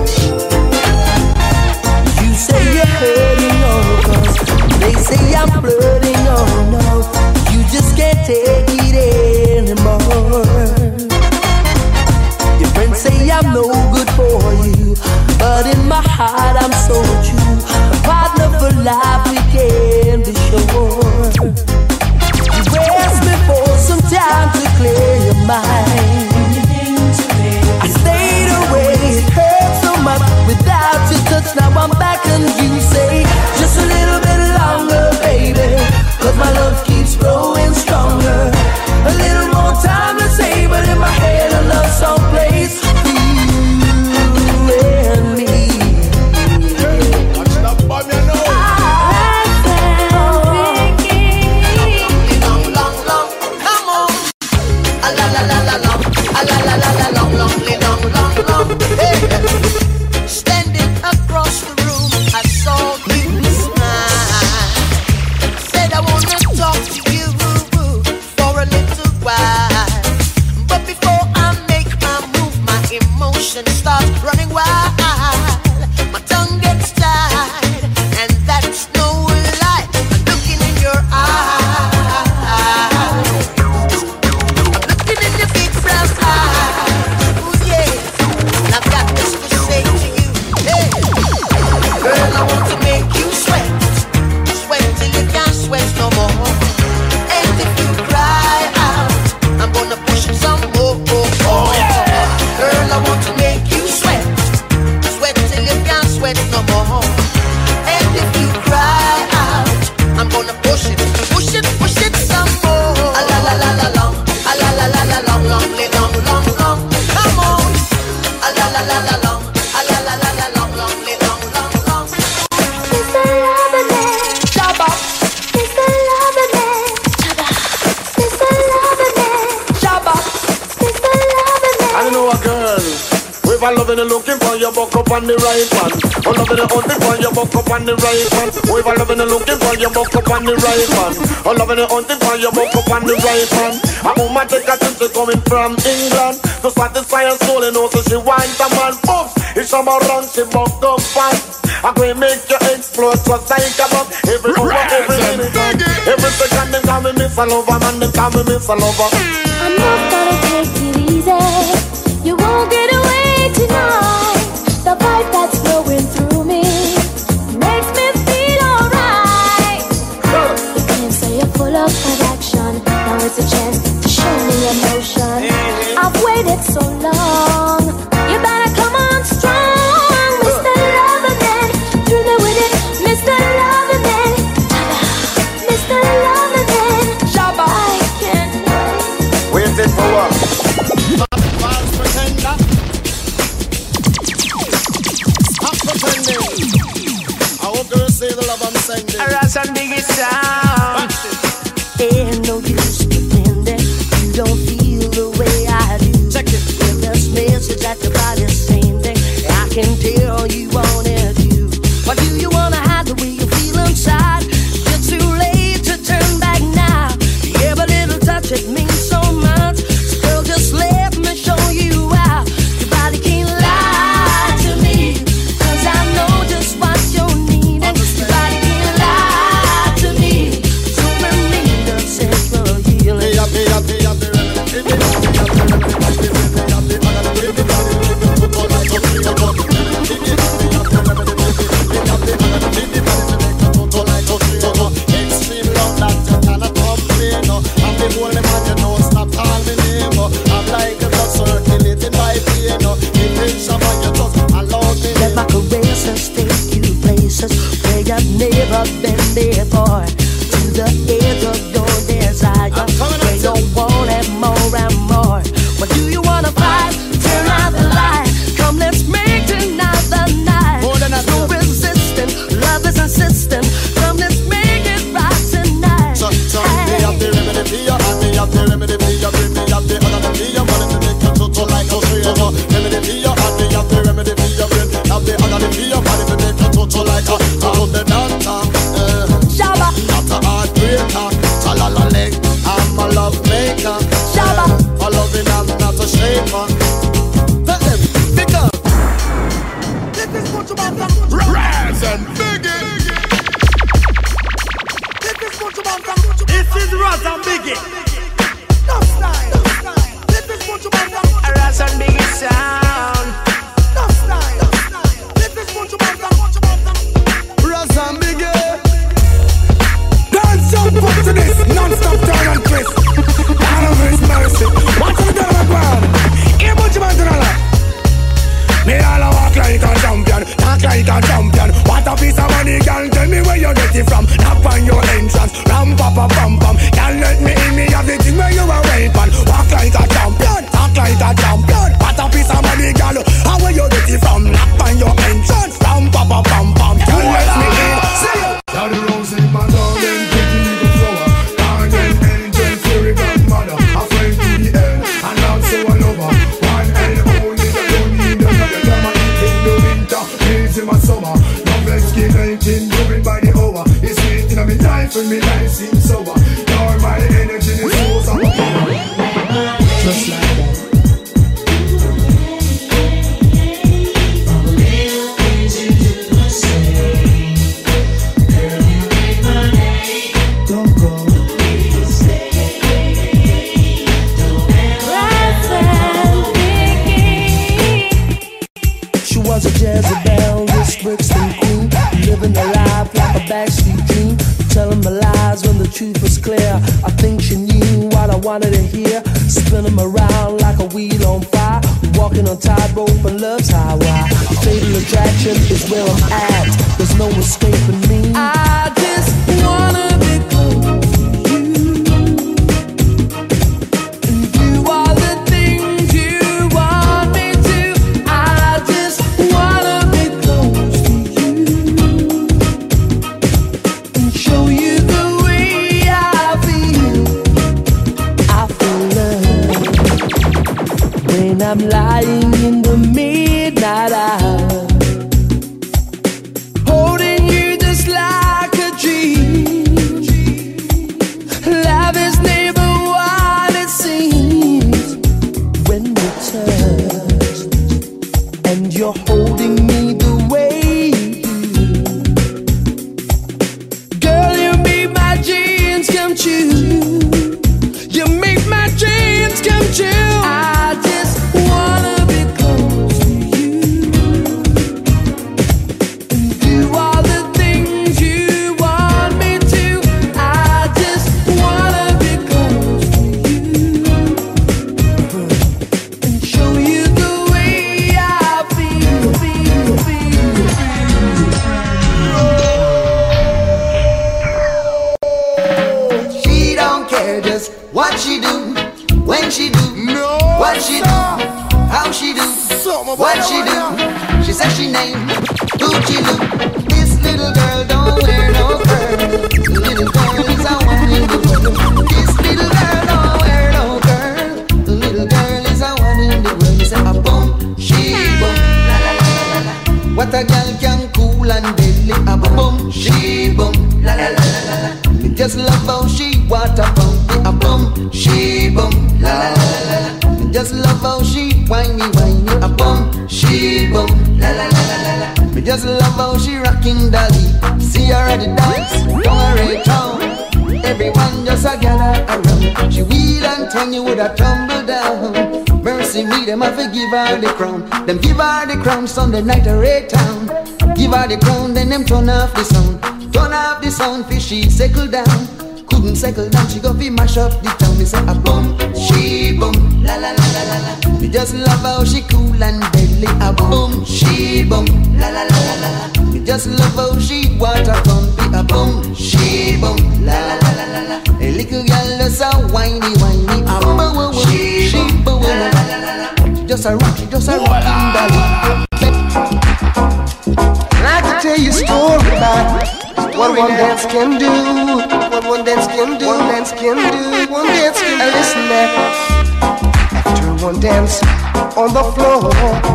You say you're hurting, oh, 'cause they say I'm flirting, oh no. You just can't take it anymore. Your friends say I'm no good for you, but in my heart I'm so true. A partner for life, we can be sure. You asked me for some time to clear your mind. I stayed away, it hurt so much without your touch. Now I'm back and you say just a little bit longer, baby, 'cause my love keeps growing stronger. A little more time to say, but in my head a love song plays for you and me. Watch that bomb, you know. Come on. A la la la la long, a la la la la long, long, long, long, long. Hey. Standing across the room, I saw you smile. Said I wanna talk to you for a little while. But before I make my move, my emotions start running wild. My tongue gets tied, and that's no lie. I'm looking in your eyes. I'm looking in your big brown eyes. Ooh, yeah. And I've got this to say to you. Hey. Girl, I want to make you sweat. Sweat till you can't sweat no more. And if you cry out, I'm gonna push it some more. Oh, yeah. Girl, I want to make you sweat. Sweat till you can't sweat no more. And if you cry out, I'm gonna push it some more. A la la la la long, a la la la la long, long, long, long, long. Come on. A la la la la long, a la la la la long, long, long, long, long. Mr. Loverman, Shabba. Mr. Loverman, Shabba. Mr. Loverman, Shabba. Mr. Loverman. I know a girl. We've all loving and looking for your buck up on the right one. All loving and hunting for your buck up on the right one. We've all loving and looking for your buck up on the right one. All loving and hunting for your buck up on the right one. A woman take a trip, she coming from England to satisfy her soul and also she wants a man. Oops, it's some around, she buck up fast. I'm going to make you explode just like a bomb. Every hour, every minute, every second they call me Miss a Lover, man, they call me Miss a Lover. I'm not gonna take it easy. You won't get away tonight. The vibe that's flowing through me makes me feel alright. You can say you're full of attraction. Now it's a chance to show me emotion. I've waited so long. You better come on strong, Mr. Loverman. Through the with it, Mr. Loverman. Mr. Loverman. Shabba. I can't wait. Waiting for what? False pretender. Stop pretending. I hope you say the love from Sunday. Ross and Biggie sound. Ain't no use pretending you don't feel the way I do. Check it. With this message that your body's sending, I can tell you want it too. Why do you wanna hide the way you feel inside? It's too late to turn back now. Every little touch, it means so much. So girl, just let me show you out. Your body can't lie to me, 'cause I know just what you're needing. Your body can't lie to me, so in need of sexual healing. Extreme love that you cannot complain. I'm the only man you know, stop calling me name. I'm like a blood circulating by pain. It brings someone you just allow me. Let my caresses take you places where you've never been before. To the edge of your desire, where you want it more and more. What do you wanna fight? Turn out the light. Come, let's make tonight the night. No resisting, love is insistent. Come, let's make it right tonight. So me have the remedy for you, and me have the remedy for you. Bring me up the other for you, wanna make you to like a straight. Remedy for you, and me have the remedy for you. Bring up the other for you, wanna make you to like a the doctor. Shabba, not a heartbreaker. Talala leg, I'm a love maker. Shabba, a loving, I'm not a shaker. Tell them, pick up. Raz and Biggie. This is Raz and Biggie. Ross and Biggie sound. Raz and Biggie. Dance up to this non-stop turn and twist. Out of His mercy. Watch me down the ground. Here, put your man to the left. Me all a walk like a champion, talk like a champion. What a piece of money, girl, tell me where you get it from. Knock on your entrance, ram pa pa pam pam. Can't let me in, me have the thing where you are waiting. Walk like a champion, talk like a champion. What a piece of money, girl, how where you get it from? Knock on your entrance, ram pa pa pam pam. Can't let me in. See you. Now the rose in my darling, pretty little flower. Darling angel, fairy godmother, a friend to the end, and also a lover. One and only, don't need another. In my summer, love escalating, moving by the hour. It's sweet in my life and my life seems sober. You're my energy, the source of my power. Just like that. Don't go. She was a Jezebel, this Brixton queen, living a life like a backstreet dream, telling me lies when the truth was clear. I think she knew what I wanted to hear, spinning me around like a wheel on fire, walking on tightrope and love's highway. Fatal attraction is where I'm at, there's no escaping me. I just wanna be close to you, and do all the things you want me to. I just wanna be close to you and show you the way I feel. I feel love when I'm lying in the midnight hour, holding you just like a dream. Love is never what it seems when we touch, and you're holding me the way you do. Girl, you make my dreams come true. You make my dreams come true. I just wanna be close to you and do all the things you want me to. I just wanna be close to you and show you the way I feel. She don't care just what she do, when she do, what she do, how she do, what she do. She says she named Gucci Lou. This little girl don't wear no she boom, la la la la la. Me just love how she water pump me a boom, she boom, la la la la la. Me just love how she whine me a boom, she boom, la la la la la la. Me just love how she rocking dolly. See her at the dance, down her town. Everyone just a gather around. She wheel and turn, you woulda tumble down. Mercy me, them have to give her the crown. Them give her the crown Sunday night a Ray Town. Give her the crown, then them turn off the sound. Turn off the sound, fish she settle down. Couldn't settle down, she go fi mash up the town. Me say a boom, she boom, la la la la la la. Me just love how she cool and deadly. A boom, she boom, la la la la la la. Me just love how she water pumpy. A boom, she boom, la la la la la la. A little girl just a whiny. A boom, she boom, la la la la la. She just a rocking dolly. Like to tell you a story about what one dance can do. What one dance can do. One dance can do. One dance can do. Listen that. After one dance on the floor,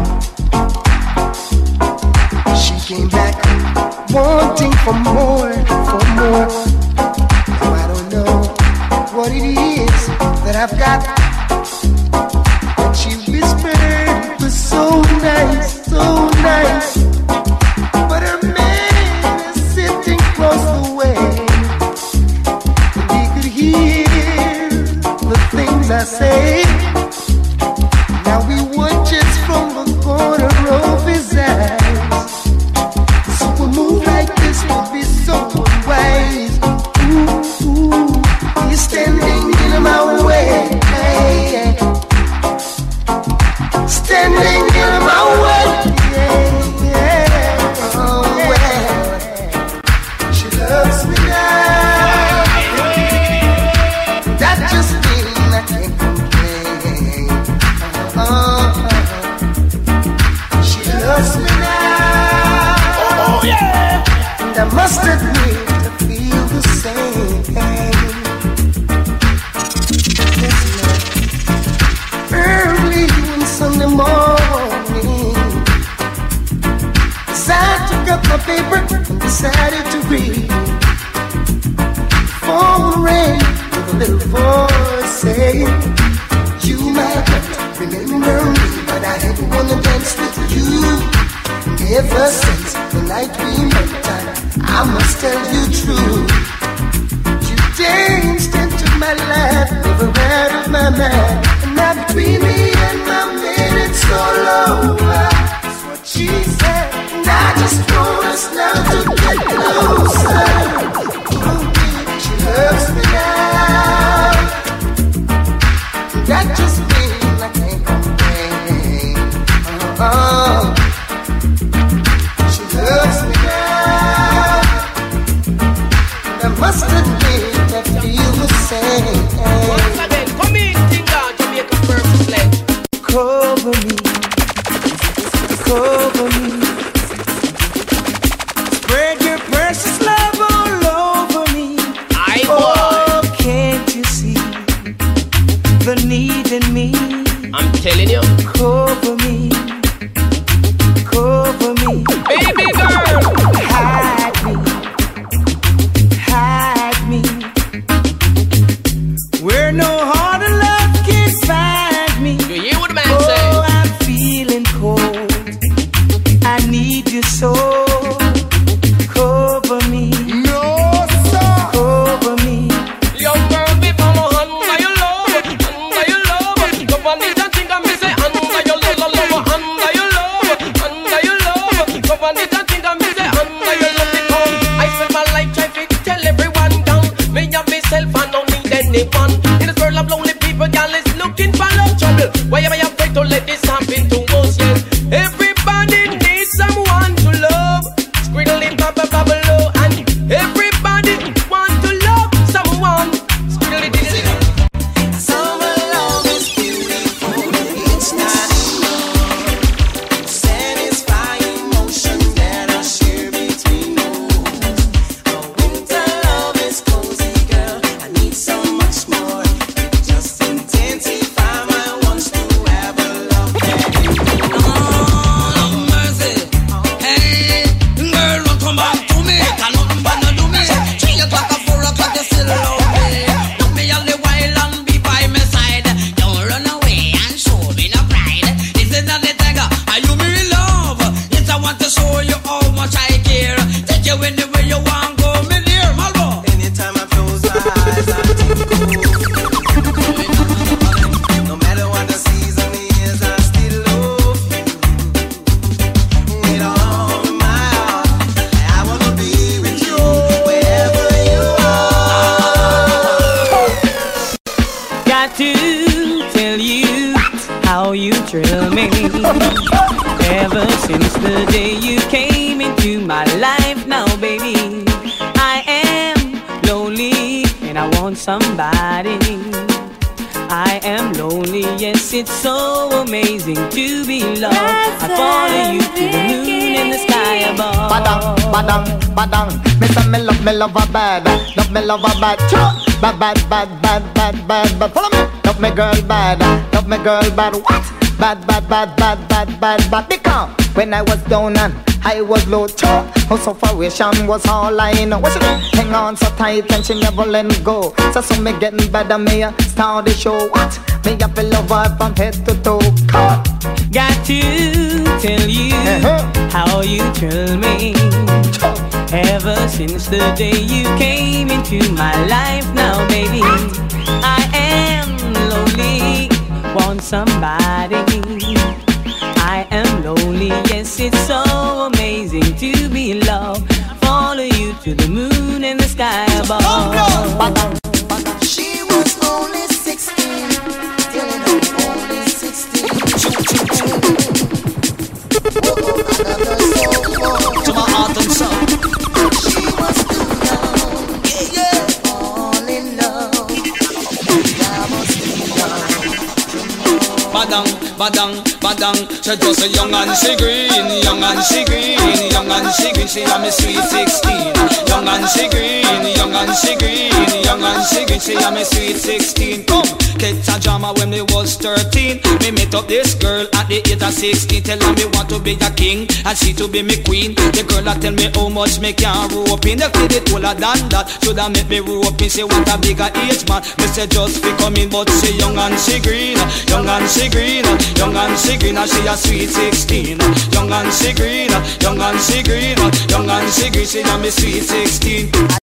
she came back wanting for more, for more. Now I don't know what it is that I've got. But she whispered it was so nice, so nice. But her man is sitting across the way, and he could hear the things I say. Now we watches from the corner of his eyes. So a move like this would be so wise. Ooh, ooh, he's standing in my way, standing in my way. I must admit I feel the same. Early one Sunday morning, as I took up my paper and decided to read, phone rang with a little voice saying, "You might not remember me, but I had wanna dance with you. Ever since the night we met, I must tell you true. You danced into my life, never out of my mind. And now between me and my man, it's all over." That's what she said. And I just want us now to get closer. She loves me now. That just means I can't complain. She loves me now. I must admit I feel the same. Once again, come in, sing out, Jamaica Purple Sledge. Cover me, cover me. Spread your precious love all over me. Oh, can't you see the need in me? I'm telling you. Cover me, cover me. Baby girl, hide me, hide me. Where no heart of love can find me. you hear what the man say? Oh, I'm feeling cold. I need you so. Cover me, No, sir. cover me. Young girl, be from under your love, under your love. Come on, need to think of me, say under your love, under your love, under your love. Come on, need to think of me, say under your love. Because I spend my life trying to tell everyone down. Me and myself, I don't need anyone. In this world of lonely people, girl is looking for love trouble. Why am I afraid to let this happen to us? Yes, everybody needs someone to love. Squiggly bubble bubble low, and everybody want to love someone. Squiggly diddy. Summer love is beautiful. It's not enough. Satisfying emotion that I share between us. A winter love is cozy, girl. I need so much more. Just intensify my wants to Ever since the day you came into my life, now baby, I am lonely and I want somebody. I am lonely, yes, it's so amazing to be loved. I follow you to the moon and the sky above. Badang, badang, badang. Me say me love her bad. Love me love her bad. Bad, bad, bad, bad, bad, bad, bad. Follow me. Love me girl bad. Love me girl bad. What? Bad, bad, bad, bad, bad, bad, bad. Because when I was down and I was low, her sufferation was all I know. What she do? Hang on so tight and she never let me go. So me getting better, me start the show. What? Me have to love her from head to toe. Got to tell you how you thrill me. Ever since the day you came into my life, now baby, I am lonely, want somebody. I am lonely, yes, it's so amazing to be loved. Follow you to the moon and the sky above. She was only 16, telling her only 16. To my heart and soul. She was too young, yeah, fall in love. I was too young. Badang, badang, badang. She just a young and she green, young and she green, young and she green. She a me sweet 16. Young and she green, young and she green, young and she green. She a me sweet 16. Come, catch a drama when me was 13. Me met up this girl at the age of 16. Tell her me want to be a king and she to be me queen. The girl a tell me how much me can rope in. The kid it older than that, shoulda make me rope in. Say want a bigger age man. Me say just be coming, but she young and she green, young and she green, young and she green. And she a sweet 16. Young and she green, young and she green, young and she green. She a me sweet 16.